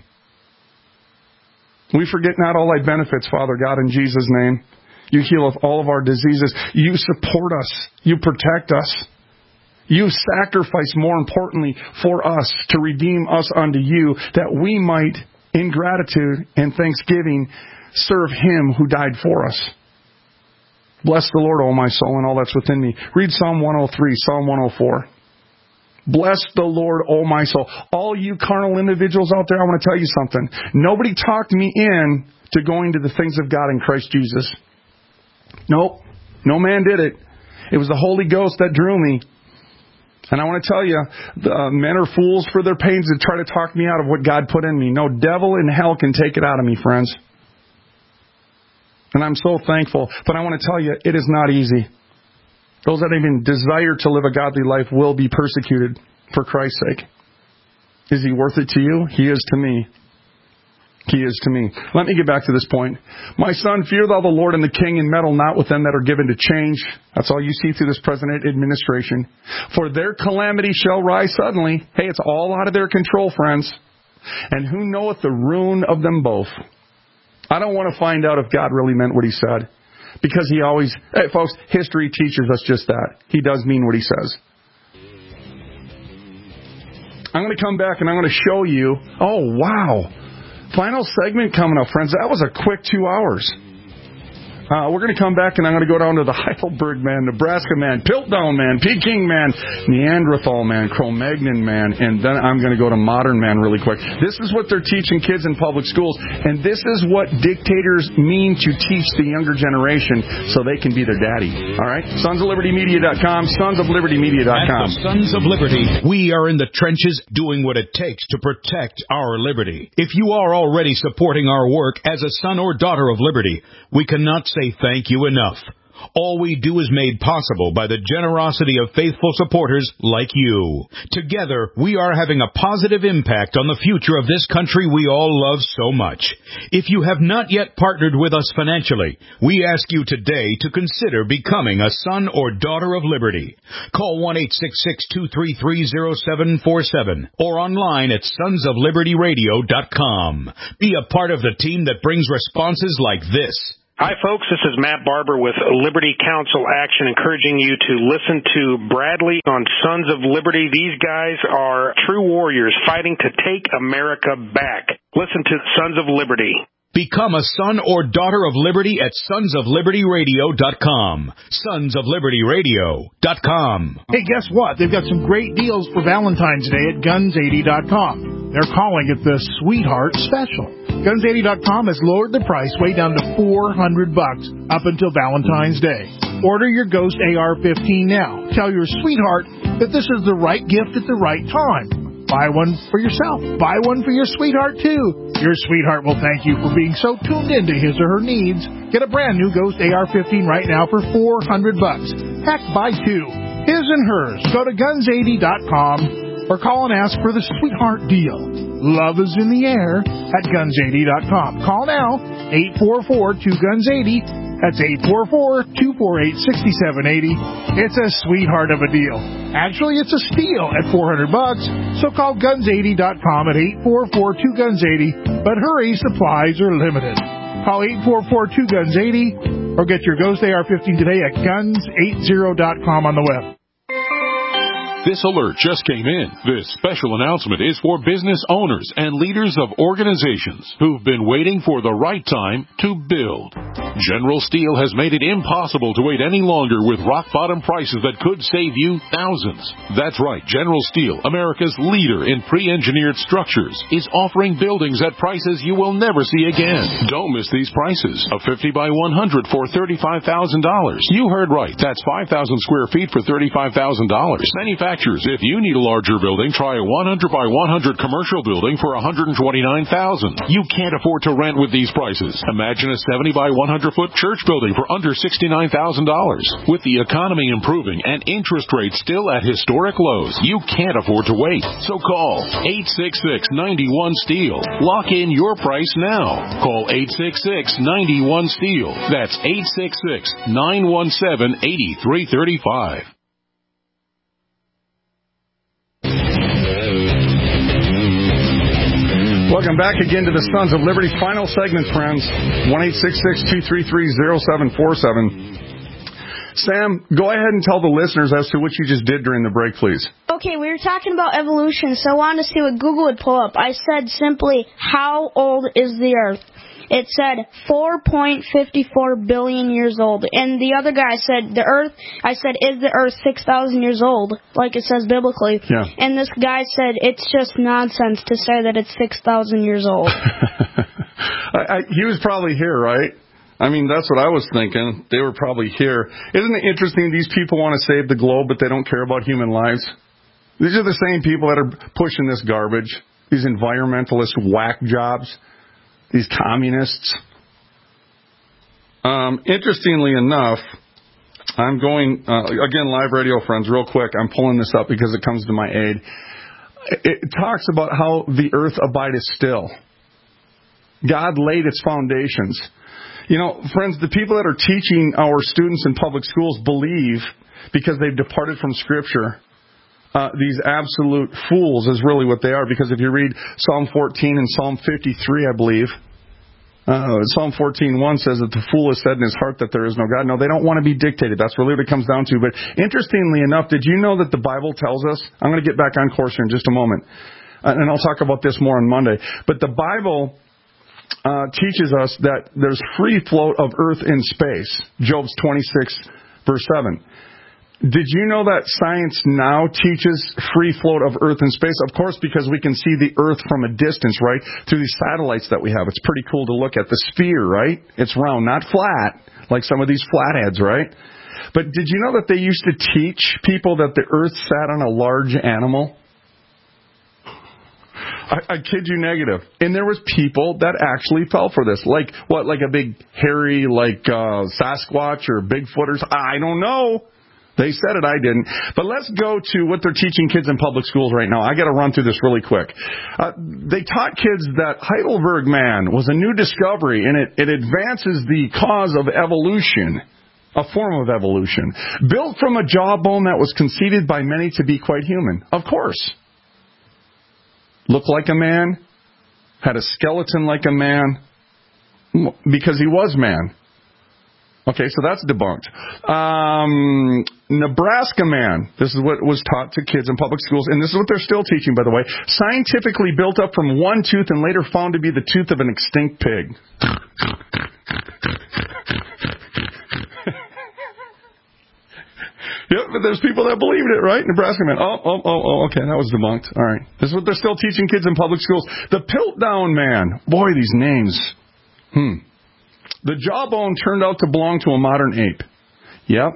We forget not all thy benefits, Father God, in Jesus' name. You heal all of our diseases. You support us. You protect us. You sacrifice, more importantly, for us to redeem us unto you, that we might, in gratitude and thanksgiving, serve Him who died for us. Bless the Lord, O my soul, and all that's within me. Read Psalm 103, Psalm 104. Bless the Lord, O my soul. All you carnal individuals out there, I want to tell you something. Nobody talked me in to going to the things of God in Christ Jesus. Nope. No man did it. It was the Holy Ghost that drew me. And I want to tell you, men are fools for their pains to try to talk me out of what God put in me. No devil in hell can take it out of me, friends. And I'm so thankful. But I want to tell you, it is not easy. Those that even desire to live a godly life will be persecuted for Christ's sake. Is He worth it to you? He is to me. He is to me. Let me get back to this point. My son, fear thou the Lord and the King, and meddle not with them that are given to change. That's all you see through this present administration. For their calamity shall rise suddenly. Hey, it's all out of their control, friends. And who knoweth the ruin of them both? I don't want to find out if God really meant what He said. Because He always... Hey, folks, history teaches us just that. He does mean what He says. I'm going to come back and I'm going to show you... Oh, wow. Final segment coming up, friends. That was a quick 2 hours. We're going to come back, and I'm going to go down to the Heidelberg man, Nebraska man, Piltdown man, Peking man, Neanderthal man, Cro-Magnon man, and then I'm going to go to modern man really quick. This is what they're teaching kids in public schools, and this is what dictators mean to teach the younger generation so they can be their daddy. All right? SonsOfLibertyMedia.com, SonsOfLibertyMedia.com. At the Sons of Liberty, we are in the trenches doing what it takes to protect our liberty. If you are already supporting our work as a son or daughter of liberty, we cannot say thank you enough. All we do is made possible by the generosity of faithful supporters like you. Together, we are having a positive impact on the future of this country we all love so much. If you have not yet partnered with us financially, we ask you today to consider becoming a son or daughter of liberty. Call 1-866-233-0747 or online at sonsoflibertyradio.com. Be a part of the team that brings responses like this. Hi, folks. This is Matt Barber with Liberty Council Action, encouraging you to listen to Bradley on Sons of Liberty. These guys are true warriors fighting to take America back. Listen to Sons of Liberty. Become a son or daughter of liberty at sonsoflibertyradio.com. Sonsoflibertyradio.com. Hey, guess what? They've got some great deals for Valentine's Day at Guns80.com. They're calling it the Sweetheart Special. Guns80.com has lowered the price way down to $400 up until Valentine's Day. Order your Ghost AR-15 now. Tell your sweetheart that this is the right gift at the right time. Buy one for yourself. Buy one for your sweetheart, too. Your sweetheart will thank you for being so tuned into his or her needs. Get a brand new Ghost AR-15 right now for $400. Heck, buy two. His and hers. Go to Guns80.com or call and ask for the Sweetheart Deal. Love is in the air at Guns80.com. Call now, 844-2GUNS80. That's 844-248-6780. It's a sweetheart of a deal. Actually, it's a steal at $400. So call Guns80.com at 844-2GUNS80. But hurry, supplies are limited. Call 844-2GUNS80 or get your Ghost AR-15 today at Guns80.com on the web. This alert just came in. This special announcement is for business owners and leaders of organizations who've been waiting for the right time to build. General Steel has made it impossible to wait any longer with rock-bottom prices that could save you thousands. That's right. General Steel, America's leader in pre-engineered structures, is offering buildings at prices you will never see again. Don't miss these prices. A 50 by 100 for $35,000. You heard right. That's 5,000 square feet for $35,000. Manufacturers, if you need a larger building, try a 100 by 100 commercial building for $129,000. You can't afford to rent with these prices. Imagine a 70 by 100-foot church building for under $69,000. With the economy improving and interest rates still at historic lows, you can't afford to wait. So call 866-91-STEEL. Lock in your price now. Call 866-91-STEEL. That's 866-917-8335. Welcome back again to the Sons of Liberty. Final segment, friends. 1-866-233-0747. Sam, go ahead and tell the listeners as to what you just did during the break, please. Okay, we were talking about evolution, so I wanted to see what Google would pull up. I said simply, how old is the Earth? It said 4.54 billion years old. And the other guy said, I said, is the Earth 6,000 years old, like it says biblically? Yeah. And this guy said, it's just nonsense to say that it's 6,000 years old. He was probably here, right? I mean, that's what I was thinking. They were probably here. Isn't it interesting these people want to save the globe, but they don't care about human lives? These are the same people that are pushing this garbage, these environmentalist whack jobs. These communists. Interestingly enough, I'm going, again, live radio friends, real quick. I'm pulling this up because it comes to my aid. It talks about how the earth abideth still. God laid its foundations. You know, friends, the people that are teaching our students in public schools believe, because they've departed from Scripture, these absolute fools is really what they are, because if you read Psalm 14 and Psalm 53, I believe, Psalm 14:1 says that the fool has said in his heart that there is no God. No, they don't want to be dictated. That's really what it comes down to. But interestingly enough, did you know that the Bible tells us, I'm going to get back on course here in just a moment, and I'll talk about this more on Monday, but the Bible teaches us that there's free float of earth in space. Job's 26, verse 7. Did you know that science now teaches free float of earth in space? Of course, because we can see the earth from a distance, right? Through these satellites that we have. It's pretty cool to look at. The sphere, right? It's round, not flat, like some of these flatheads, right? But did you know that they used to teach people that the earth sat on a large animal? I kid you negative. And there was people that actually fell for this. Like, what, like a big hairy, like Sasquatch or Bigfooters? I don't know. They said it, I didn't. But let's go to what they're teaching kids in public schools right now. I got to run through this really quick. They taught kids that Heidelberg man was a new discovery, and it advances the cause of evolution, a form of evolution, built from a jawbone that was conceded by many to be quite human. Of course. Looked like a man, had a skeleton like a man, because he was man. Okay, so that's debunked. Nebraska man. This is what was taught to kids in public schools, and this is what they're still teaching, by the way. Scientifically built up from one tooth and later found to be the tooth of an extinct pig. Yep, but there's people that believed it, right? Nebraska man. Oh, okay, that was debunked. All right. This is what they're still teaching kids in public schools. The Piltdown man. Boy, these names. The jawbone turned out to belong to a modern ape. Yep.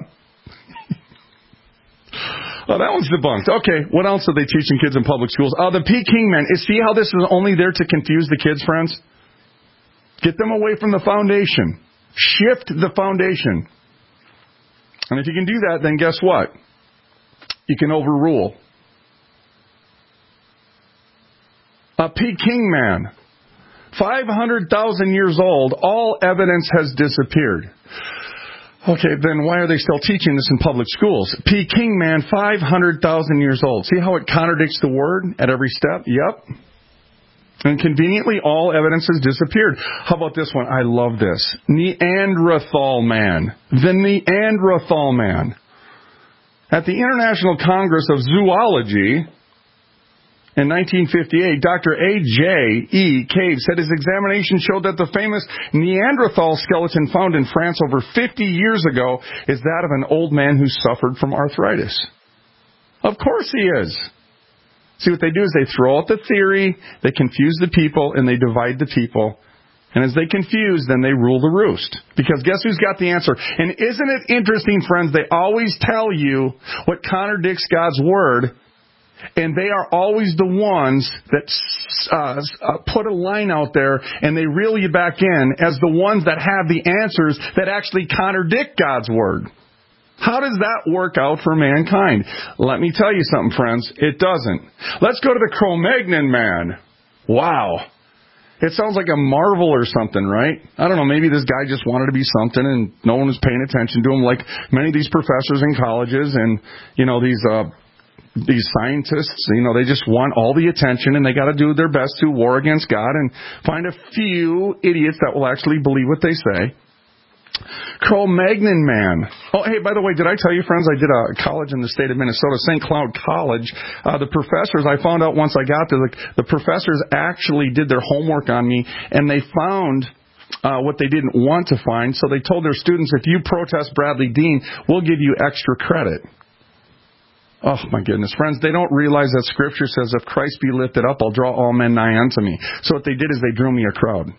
Oh, that one's debunked. Okay, what else are they teaching kids in public schools? The Peking man. See how this is only there to confuse the kids, friends? Get them away from the foundation. Shift the foundation. And if you can do that, then guess what? You can overrule. A Peking man. 500,000 years old, all evidence has disappeared. Okay, then why are they still teaching this in public schools? Peking man, 500,000 years old. See how it contradicts the word at every step? Yep. And conveniently, all evidence has disappeared. How about this one? I love this. Neanderthal man. The Neanderthal man. At the International Congress of Zoology in 1958, Dr. A.J.E. Cave said his examination showed that the famous Neanderthal skeleton found in France over 50 years ago is that of an old man who suffered from arthritis. Of course he is. See, what they do is they throw out the theory, they confuse the people, and they divide the people. And as they confuse, then they rule the roost. Because guess who's got the answer? And isn't it interesting, friends, they always tell you what contradicts God's Word, and they are always the ones that put a line out there and they reel you back in as the ones that have the answers that actually contradict God's Word. How does that work out for mankind? Let me tell you something, friends. It doesn't. Let's go to the Cro-Magnon man. Wow. It sounds like a Marvel or something, right? I don't know. Maybe this guy just wanted to be something and no one was paying attention to him, like many of these professors in colleges and, these scientists, they just want all the attention and they got to do their best to war against God and find a few idiots that will actually believe what they say. Cro-Magnon man. Oh, hey, by the way, did I tell you, friends, I did a college in the state of Minnesota, St. Cloud College. The professors, I found out once I got there, the professors actually did their homework on me, and they found what they didn't want to find. So they told their students, if you protest Bradley Dean, we'll give you extra credit. Oh, my goodness. Friends, they don't realize that Scripture says, if Christ be lifted up, I'll draw all men nigh unto me. So what they did is they drew me a crowd.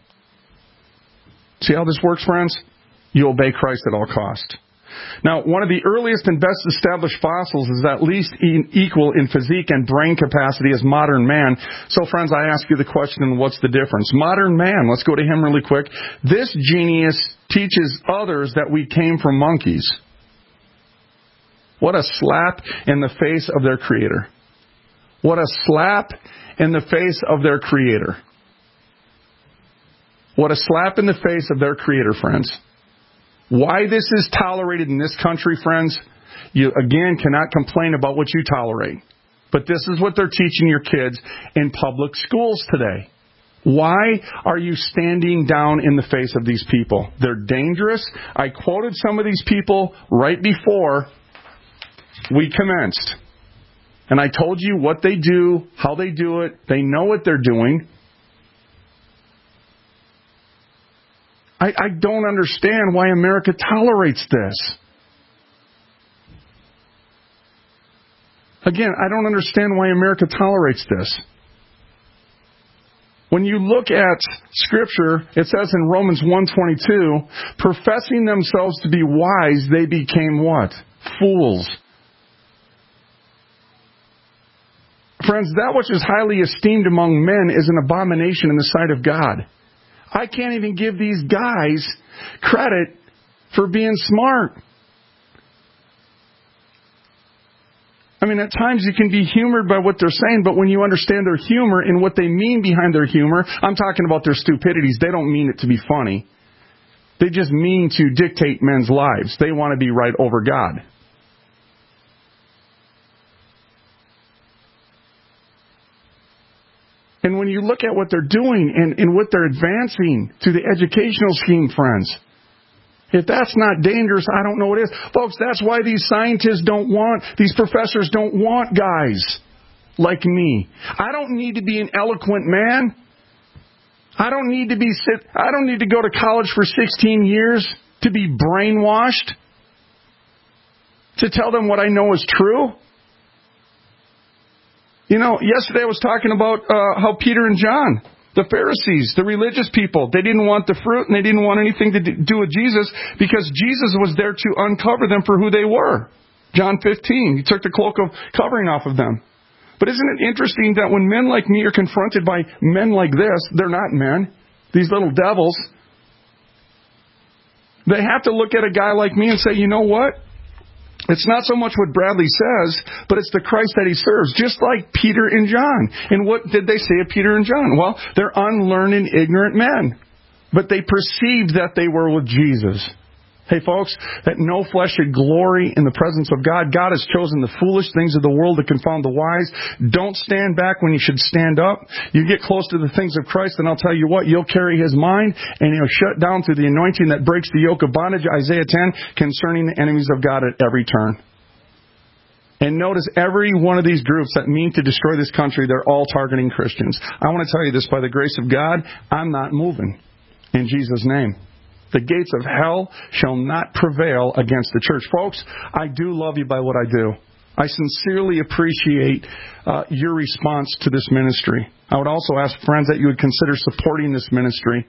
See how this works, friends? You obey Christ at all cost. Now, one of the earliest and best established fossils is at least equal in physique and brain capacity as modern man. So, friends, I ask you the question, what's the difference? Modern man, let's go to him really quick. This genius teaches others that we came from monkeys. What a slap in the face of their Creator. What a slap in the face of their Creator. What a slap in the face of their Creator, friends. Why this is tolerated in this country, friends, you, again, cannot complain about what you tolerate. But this is what they're teaching your kids in public schools today. Why are you standing down in the face of these people? They're dangerous. I quoted some of these people right before we commenced. And I told you what they do, how they do it. They know what they're doing. I don't understand why America tolerates this. Again, I don't understand why America tolerates this. When you look at Scripture, it says in Romans 1:22, professing themselves to be wise, they became what? Fools. Friends, that which is highly esteemed among men is an abomination in the sight of God. I can't even give these guys credit for being smart. I mean, at times you can be humored by what they're saying, but when you understand their humor and what they mean behind their humor, I'm talking about their stupidities. They don't mean it to be funny. They just mean to dictate men's lives. They want to be right over God. And when you look at what they're doing and what they're advancing through the educational scheme, friends, if that's not dangerous, I don't know what is. Folks, that's why these scientists these professors don't want guys like me. I don't need to be an eloquent man. I don't need to go to college for 16 years to be brainwashed, to tell them what I know is true. You know, yesterday I was talking about how Peter and John, the Pharisees, the religious people, they didn't want the fruit and they didn't want anything to do with Jesus because Jesus was there to uncover them for who they were. John 15, he took the cloak of covering off of them. But isn't it interesting that when men like me are confronted by men like this, they're not men, these little devils, they have to look at a guy like me and say, you know what? It's not so much what Bradley says, but it's the Christ that he serves, just like Peter and John. And what did they say of Peter and John? Well, they're unlearned and ignorant men, but they perceived that they were with Jesus. Hey, folks, that no flesh should glory in the presence of God. God has chosen the foolish things of the world to confound the wise. Don't stand back when you should stand up. You get close to the things of Christ, and I'll tell you what, you'll carry His mind, and He'll shut down through the anointing that breaks the yoke of bondage, Isaiah 10, concerning the enemies of God at every turn. And notice every one of these groups that mean to destroy this country, they're all targeting Christians. I want to tell you this, by the grace of God, I'm not moving. In Jesus' name. The gates of hell shall not prevail against the church. Folks, I do love you by what I do. I sincerely appreciate your response to this ministry. I would also ask friends that you would consider supporting this ministry.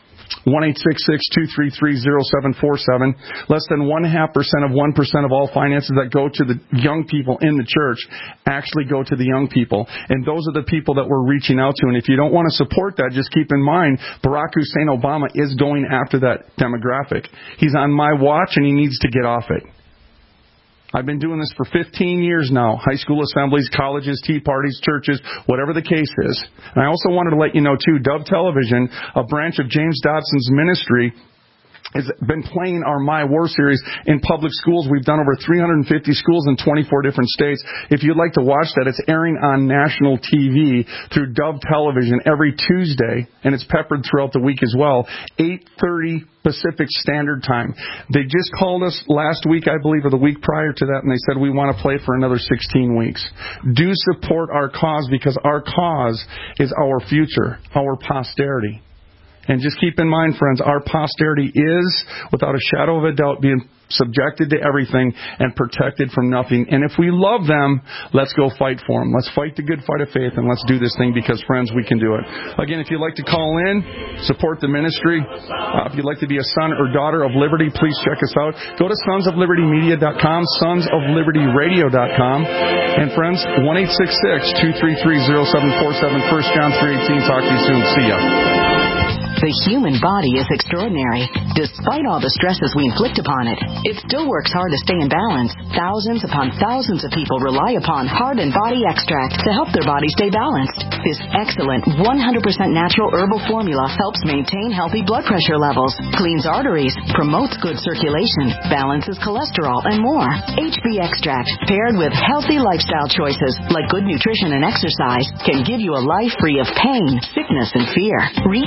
1-866-233-0747. Less than 0.5% of 1% of all finances that go to the young people in the church actually go to the young people. And those are the people that we're reaching out to. And if you don't want to support that, just keep in mind, Barack Hussein Obama is going after that demographic. He's on my watch and he needs to get off it. I've been doing this for 15 years now. High school assemblies, colleges, tea parties, churches, whatever the case is. And I also wanted to let you know, too, Dove Television, a branch of James Dobson's ministry, has been playing our My War series in public schools. We've done over 350 schools in 24 different states. If you'd like to watch that, it's airing on national TV through Dove Television every Tuesday, and it's peppered throughout the week as well, 8:30 Pacific Standard Time. They just called us last week, I believe, or the week prior to that, and they said we want to play for another 16 weeks. Do support our cause, because our cause is our future, our posterity. And just keep in mind, friends, our posterity is, without a shadow of a doubt, being subjected to everything and protected from nothing. And if we love them, let's go fight for them. Let's fight the good fight of faith, and let's do this thing because, friends, we can do it. Again, if you'd like to call in, support the ministry. If you'd like to be a son or daughter of Liberty, please check us out. Go to sonsoflibertymedia.com, sonsoflibertyradio.com. And, friends, 1-866-233-0747, 1 John 3:18. Talk to you soon. See ya. The human body is extraordinary. Despite all the stresses we inflict upon it, it still works hard to stay in balance. Thousands upon thousands of people rely upon Heart and Body Extract to help their body stay balanced. This excellent 100% natural herbal formula helps maintain healthy blood pressure levels, cleans arteries, promotes good circulation, balances cholesterol, and more. HB Extract, paired with healthy lifestyle choices like good nutrition and exercise, can give you a life free of pain, sickness, and fear. Recapture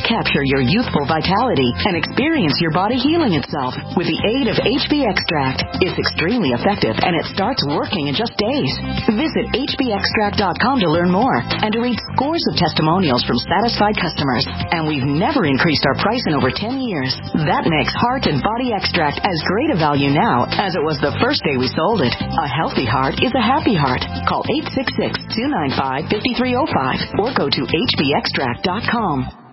your youthful vitality and experience your body healing itself with the aid of HB Extract. It's extremely effective and it starts working in just days. Visit hbextract.com to learn more and to read scores of testimonials from satisfied customers. And we've never increased our price in over 10 years. That makes Heart and Body Extract as great a value now as it was the first day we sold it. A healthy heart is a happy heart. Call 866-295-5305 or go to hbextract.com.